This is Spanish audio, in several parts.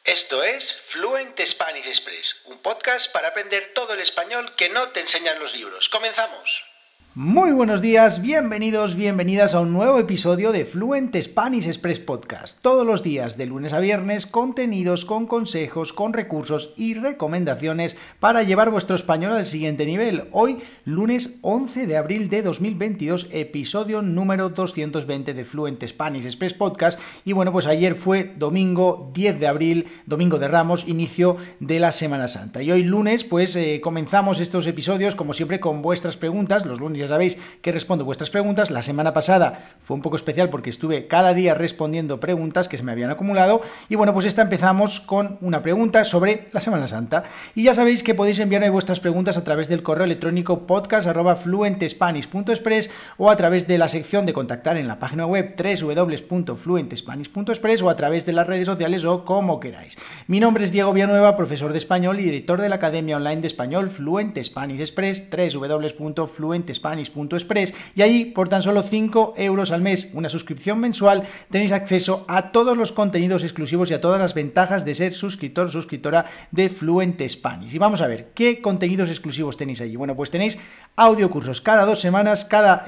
Esto es Fluent Spanish Express, un podcast para aprender todo el español que no te enseñan los libros. ¡Comenzamos! Muy buenos días, bienvenidos, bienvenidas a un nuevo episodio de Fluent Spanish Express Podcast. Todos los días, de lunes a viernes, contenidos con consejos, con recursos y recomendaciones para llevar vuestro español al siguiente nivel. Hoy, lunes 11 de abril de 2022, episodio número 220 de Fluent Spanish Express Podcast. Y bueno, pues ayer fue domingo 10 de abril, domingo de Ramos, inicio de la Semana Santa. Y hoy lunes, pues comenzamos estos episodios, como siempre, con vuestras preguntas. Los lunes ya sabéis que respondo vuestras preguntas. La semana pasada fue un poco especial porque estuve cada día respondiendo preguntas que se me habían acumulado. Y bueno, pues esta empezamos con una pregunta sobre la Semana Santa. Y ya sabéis que podéis enviarme vuestras preguntas a través del correo electrónico podcast@fluentespanish.express o a través de la sección de contactar en la página web www.fluentespanish.express o a través de las redes sociales o como queráis. Mi nombre es Diego Villanueva, profesor de español y director de la Academia Online de Español Fluent Spanish Express, www.fluentespanish.express, y ahí por tan solo 5 euros al mes, una suscripción mensual, tenéis acceso a todos los contenidos exclusivos y a todas las ventajas de ser suscriptor o suscriptora de Fluent Spanish. Y vamos a ver, ¿qué contenidos exclusivos tenéis allí? Bueno, pues tenéis audiocursos cada 2 semanas, cada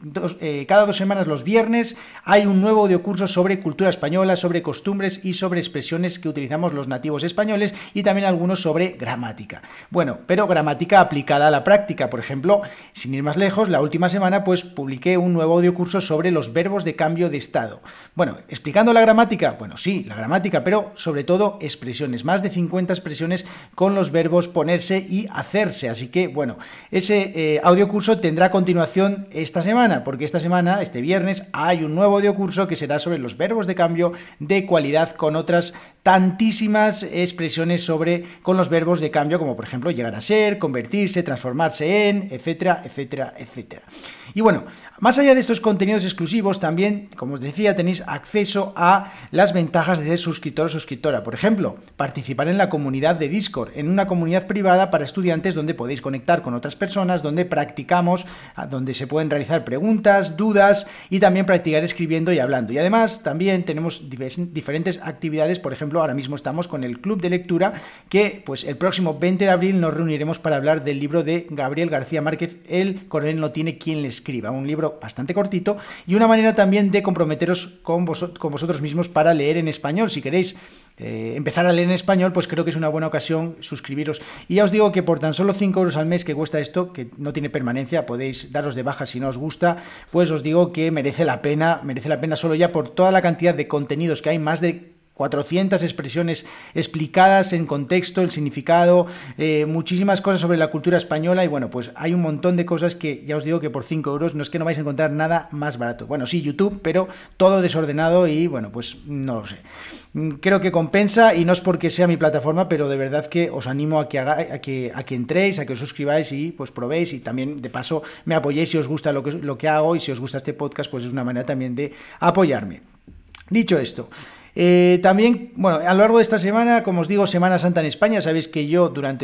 2 semanas los viernes hay un nuevo audiocurso sobre cultura española, sobre costumbres y sobre expresiones que utilizamos los nativos españoles y también algunos sobre gramática. Bueno, pero gramática aplicada a la práctica. Por ejemplo, sin ir más lejos, la última semana pues publiqué un nuevo audiocurso sobre los verbos de cambio de estado. Bueno, explicando la gramática, bueno, sí, la gramática, pero sobre todo expresiones, más de 50 expresiones con los verbos ponerse y hacerse. Así que, bueno, ese audiocurso tendrá continuación esta semana, porque esta semana, este viernes, hay un nuevo audiocurso que será sobre los verbos de cambio de cualidad con otras tantísimas expresiones con los verbos de cambio, como por ejemplo llegar a ser, convertirse, transformarse en, etcétera, etcétera, etcétera. Y bueno, más allá de estos contenidos exclusivos, también, como os decía, tenéis acceso a las ventajas de ser suscriptor o suscriptora. Por ejemplo, participar en la comunidad de Discord, en una comunidad privada para estudiantes donde podéis conectar con otras personas, donde practicamos, donde se pueden realizar preguntas, dudas y también practicar escribiendo y hablando. Y además también tenemos diferentes actividades. Por ejemplo, ahora mismo estamos con el club de lectura que pues el próximo 20 de abril nos reuniremos para hablar del libro de Gabriel García Márquez, El coronel no tiene quien le escriba, un libro bastante cortito y una manera también de comprometeros con vosotros mismos para leer en español. Si queréis empezar a leer en español, pues creo que es una buena ocasión suscribiros. Y ya os digo que por tan solo 5 euros al mes que cuesta esto, que no tiene permanencia, podéis daros de baja si no os gusta, pues os digo que merece la pena solo ya por toda la cantidad de contenidos que hay, más de 400 expresiones explicadas en contexto, el significado, muchísimas cosas sobre la cultura española y bueno, pues hay un montón de cosas que ya os digo que por 5 euros no es que no vais a encontrar nada más barato. Bueno, sí, YouTube, pero todo desordenado y bueno, pues no lo sé. Creo que compensa y no es porque sea mi plataforma, pero de verdad que os animo a que entréis, a que os suscribáis y pues probéis y también de paso me apoyéis si os gusta lo que hago y si os gusta este podcast, pues es una manera también de apoyarme. Dicho esto, también, bueno, a lo largo de esta semana, como os digo, Semana Santa en España. Sabéis que yo durante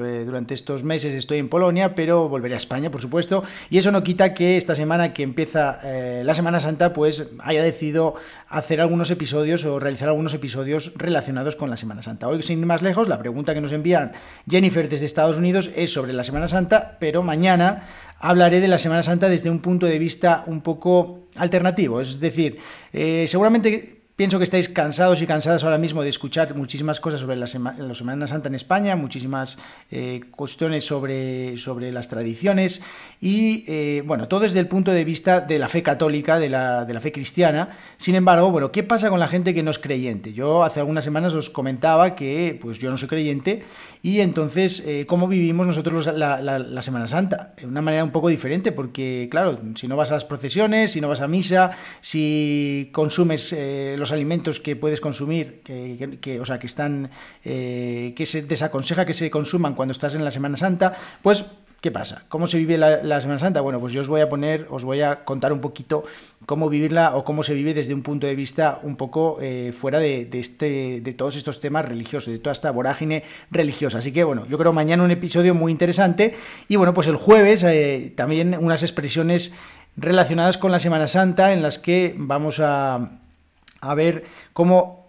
estos meses estoy en Polonia, pero volveré a España, por supuesto, y eso no quita que esta semana que empieza la Semana Santa, pues haya decidido hacer algunos episodios o realizar algunos episodios relacionados con la Semana Santa. Hoy, sin ir más lejos, la pregunta que nos envían Jennifer desde Estados Unidos es sobre la Semana Santa, pero mañana hablaré de la Semana Santa desde un punto de vista un poco alternativo, es decir, seguramente pienso que estáis cansados y cansadas ahora mismo de escuchar muchísimas cosas sobre la Semana Santa en España, muchísimas cuestiones sobre las tradiciones y, bueno, todo desde el punto de vista de la fe católica, de la fe cristiana. Sin embargo, bueno, ¿qué pasa con la gente que no es creyente? Yo hace algunas semanas os comentaba que pues yo no soy creyente y entonces, ¿cómo vivimos nosotros la Semana Santa? De una manera un poco diferente porque, claro, si no vas a las procesiones, si no vas a misa, si consumes los alimentos que puedes consumir, que se desaconseja que se consuman cuando estás en la Semana Santa, pues ¿qué pasa? ¿Cómo se vive la Semana Santa? Bueno, pues yo os voy a contar un poquito cómo vivirla o cómo se vive desde un punto de vista un poco fuera de todos estos temas religiosos, de toda esta vorágine religiosa. Así que, bueno, yo creo mañana un episodio muy interesante y, bueno, pues el jueves también unas expresiones relacionadas con la Semana Santa en las que vamos a ver cómo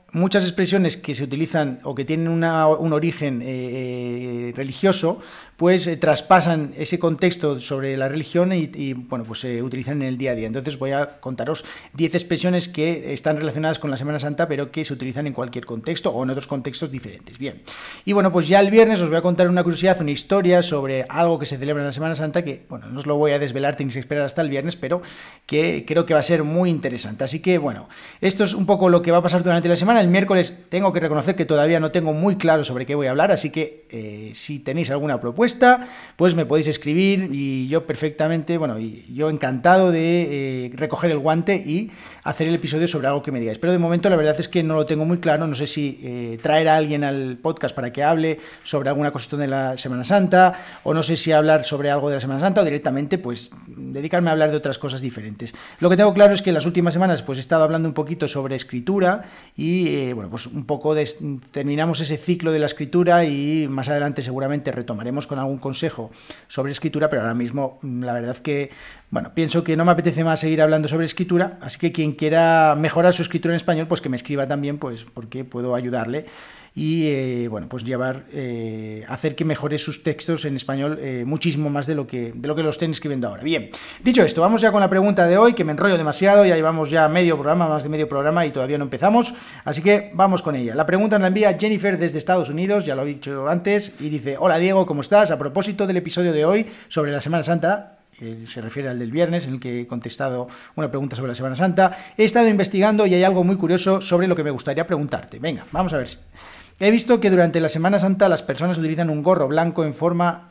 muchas expresiones que se utilizan o que tienen un origen religioso, pues traspasan ese contexto sobre la religión y bueno, pues se utilizan en el día a día. Entonces voy a contaros 10 expresiones que están relacionadas con la Semana Santa, pero que se utilizan en cualquier contexto o en otros contextos diferentes. Bien, y bueno, pues ya el viernes os voy a contar una curiosidad, una historia sobre algo que se celebra en la Semana Santa, que bueno, no os lo voy a desvelar, tenéis que esperar hasta el viernes, pero que creo que va a ser muy interesante. Así que bueno, esto es un poco lo que va a pasar durante la semana. El miércoles tengo que reconocer que todavía no tengo muy claro sobre qué voy a hablar, así que si tenéis alguna propuesta, pues me podéis escribir y yo perfectamente, bueno, yo encantado de recoger el guante y hacer el episodio sobre algo que me digáis. Pero de momento la verdad es que no lo tengo muy claro, no sé si traer a alguien al podcast para que hable sobre alguna cuestión de la Semana Santa, o no sé si hablar sobre algo de la Semana Santa o directamente pues dedicarme a hablar de otras cosas diferentes. Lo que tengo claro es que en las últimas semanas pues he estado hablando un poquito sobre escritura y bueno, pues un poco terminamos ese ciclo de la escritura y más adelante seguramente retomaremos con algún consejo sobre escritura, pero ahora mismo la verdad que, bueno, pienso que no me apetece más seguir hablando sobre escritura, así que quien quiera mejorar su escritura en español, pues que me escriba también, pues porque puedo ayudarle y bueno, pues hacer que mejore sus textos en español muchísimo más de lo que lo estén escribiendo ahora. Bien, dicho esto, vamos ya con la pregunta de hoy, que me enrollo demasiado, ya llevamos ya más de medio programa y todavía no empezamos, así que vamos con ella. La pregunta nos la envía Jennifer desde Estados Unidos, ya lo he dicho antes, y dice: hola Diego, ¿cómo estás? A propósito del episodio de hoy sobre la Semana Santa, se refiere al del viernes, en el que he contestado una pregunta sobre la Semana Santa, he estado investigando y hay algo muy curioso sobre lo que me gustaría preguntarte. Venga, vamos a ver. He visto que durante la Semana Santa las personas utilizan un gorro blanco en forma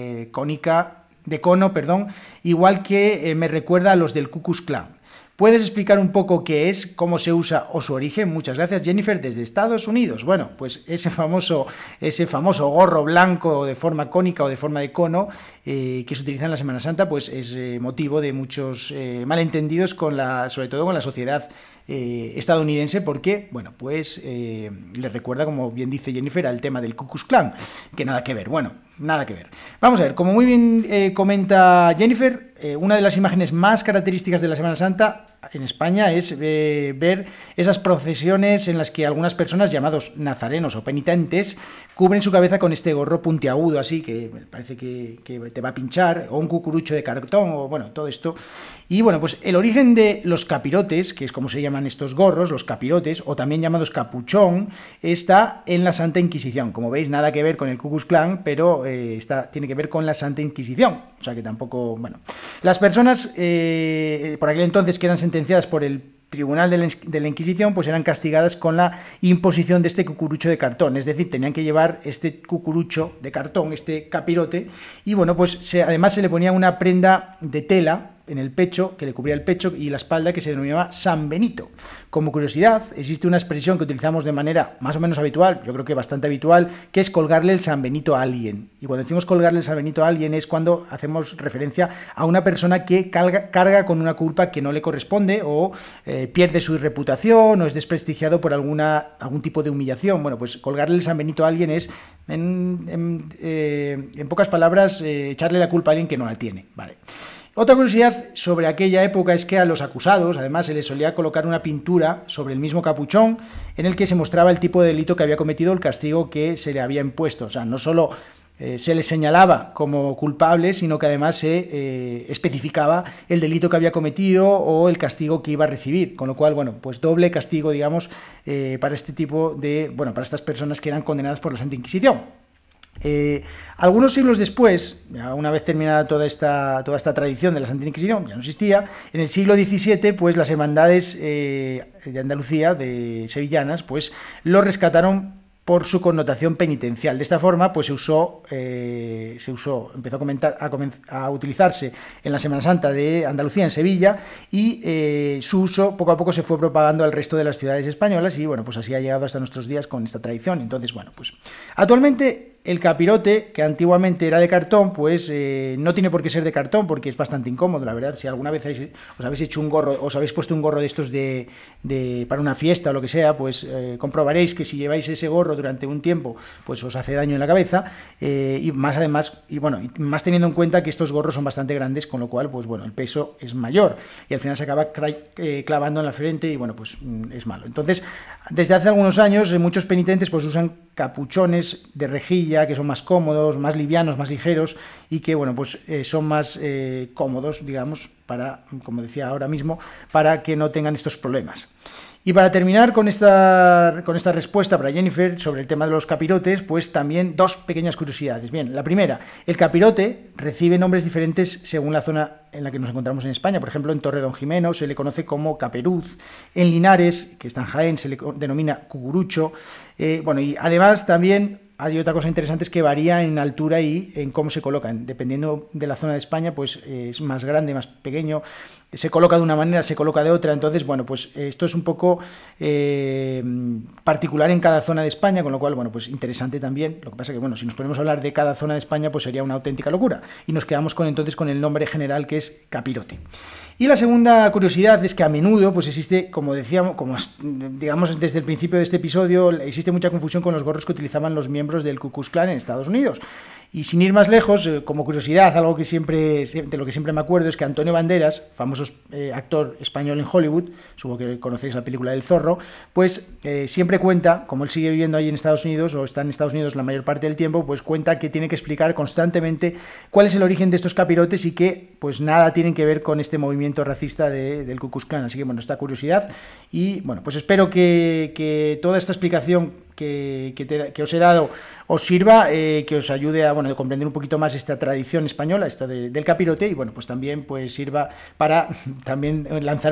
de cono, igual que me recuerda a los del Ku Klux Klan. ¿Puedes explicar un poco qué es, cómo se usa o su origen? Muchas gracias, Jennifer, desde Estados Unidos. Bueno, pues ese famoso gorro blanco de forma cónica o de forma de cono que se utiliza en la Semana Santa, pues es motivo de muchos malentendidos sobre todo con la sociedad estadounidense, porque, bueno, pues le recuerda, como bien dice Jennifer, al tema del Ku Klux Klan, que nada que ver, nada que ver. Vamos a ver, como muy bien comenta Jennifer, una de las imágenes más características de la Semana Santa en España es ver esas procesiones en las que algunas personas, llamados nazarenos o penitentes, cubren su cabeza con este gorro puntiagudo, así que parece que te va a pinchar, o un cucurucho de cartón, o bueno, todo esto. Y bueno, pues el origen de los capirotes, que es como se llaman estos gorros, los capirotes, o también llamados capuchón, está en la Santa Inquisición. Como veis, nada que ver con el Ku Klux Klan, pero tiene que ver con la Santa Inquisición. O sea que tampoco, bueno. Las personas, por aquel entonces, que eran sentenciadas por el Tribunal de la Inquisición, pues eran castigadas con la imposición de este cucurucho de cartón, es decir, tenían que llevar este cucurucho de cartón, este capirote, y bueno, pues además se le ponía una prenda de tela en el pecho, que le cubría el pecho y la espalda, que se denominaba San Benito. Como curiosidad, existe una expresión que utilizamos de manera más o menos habitual, yo creo que bastante habitual, que es colgarle el San Benito a alguien. Y cuando decimos colgarle el San Benito a alguien es cuando hacemos referencia a una persona que carga con una culpa que no le corresponde, o pierde su reputación, o es desprestigiado por algún tipo de humillación. Bueno, pues colgarle el San Benito a alguien es, en pocas palabras, echarle la culpa a alguien que no la tiene. Vale. Otra curiosidad sobre aquella época es que a los acusados, además, se les solía colocar una pintura sobre el mismo capuchón en el que se mostraba el tipo de delito que había cometido, el castigo que se le había impuesto. O sea, no solo se les señalaba como culpables, sino que además se especificaba el delito que había cometido o el castigo que iba a recibir. Con lo cual, bueno, pues doble castigo, digamos, para este tipo para estas personas que eran condenadas por la Santa Inquisición. Algunos siglos después, una vez terminada toda esta tradición de la Santa Inquisición, ya no existía, en el siglo XVII, pues las hermandades de Andalucía, de sevillanas, pues lo rescataron por su connotación penitencial. De esta forma, pues empezó a utilizarse en la Semana Santa de Andalucía, en Sevilla, y su uso poco a poco se fue propagando al resto de las ciudades españolas, y bueno, pues así ha llegado hasta nuestros días con esta tradición. Entonces, bueno, pues actualmente el capirote, que antiguamente era de cartón, pues no tiene por qué ser de cartón, porque es bastante incómodo, la verdad. Si alguna vez os habéis hecho un gorro, os habéis puesto un gorro de estos para una fiesta o lo que sea, pues comprobaréis que si lleváis ese gorro durante un tiempo, pues os hace daño en la cabeza, y más teniendo en cuenta que estos gorros son bastante grandes, con lo cual, pues bueno, el peso es mayor, y al final se acaba clavando en la frente, y bueno, pues es malo. Entonces, desde hace algunos años, muchos penitentes pues usan capuchones de rejilla, que son más cómodos, más livianos, más ligeros, y que bueno, pues son más cómodos, digamos, para, como decía ahora mismo, para que no tengan estos problemas. Y para terminar con esta respuesta para Jennifer sobre el tema de los capirotes, pues también dos pequeñas curiosidades. Bien, la primera, el capirote recibe nombres diferentes según la zona en la que nos encontramos en España. Por ejemplo, en Torredonjimeno se le conoce como caperuz, en Linares, que está en Jaén, se le denomina cucurucho. Y además también hay otra cosa interesante, es que varía en altura y en cómo se colocan. Dependiendo de la zona de España, pues es más grande, más pequeño, se coloca de una manera, se coloca de otra. Entonces, bueno, pues esto es un poco particular en cada zona de España, con lo cual, bueno, pues interesante también. Lo que pasa es que, bueno, si nos ponemos a hablar de cada zona de España, pues sería una auténtica locura. Y nos quedamos entonces con el nombre general, que es capirote. Y la segunda curiosidad es que a menudo pues existe, como digamos desde el principio de este episodio, existe mucha confusión con los gorros que utilizaban los miembros del Ku Klux Klan en Estados Unidos. Y sin ir más lejos, como curiosidad, algo de lo que siempre me acuerdo es que Antonio Banderas, famoso actor español en Hollywood, supongo que conocéis la película del Zorro, pues siempre cuenta, como él sigue viviendo ahí en Estados Unidos, o está en Estados Unidos la mayor parte del tiempo, pues cuenta que tiene que explicar constantemente cuál es el origen de estos capirotes y que pues nada tienen que ver con este movimiento racista del Ku Klux Klan. Así que bueno, esta curiosidad, y bueno, pues espero que toda esta explicación que os he dado os sirva, que os ayude a comprender un poquito más esta tradición española, esto del capirote, y bueno, pues también pues sirva para también lanzar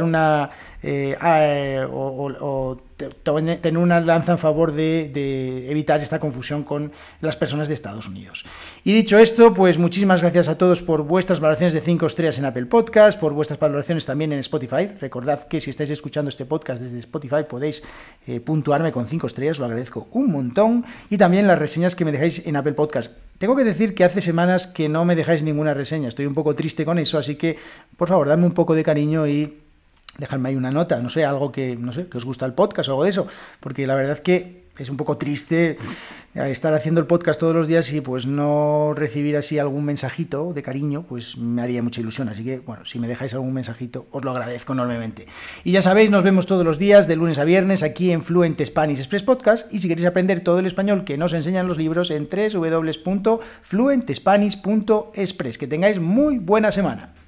tener una lanza en favor de evitar esta confusión con las personas de Estados Unidos. Y dicho esto, pues muchísimas gracias a todos por vuestras valoraciones de 5 estrellas en Apple Podcast, por vuestras valoraciones también en Spotify. Recordad que si estáis escuchando este podcast desde Spotify podéis puntuarme con 5 estrellas, lo agradezco un montón, y también las reseñas que me dejáis en Apple Podcast. Tengo que decir que hace semanas que no me dejáis ninguna reseña, estoy un poco triste con eso, así que por favor, dadme un poco de cariño y dejadme ahí una nota, no sé, algo que os gusta el podcast o algo de eso, porque la verdad que es un poco triste estar haciendo el podcast todos los días y pues no recibir así algún mensajito de cariño, pues me haría mucha ilusión. Así que, bueno, si me dejáis algún mensajito, os lo agradezco enormemente. Y ya sabéis, nos vemos todos los días, de lunes a viernes, aquí en Fluent Spanish Express Podcast. Y si queréis aprender todo el español que nos enseñan los libros, en www.fluentespanish.express. Que tengáis muy buena semana.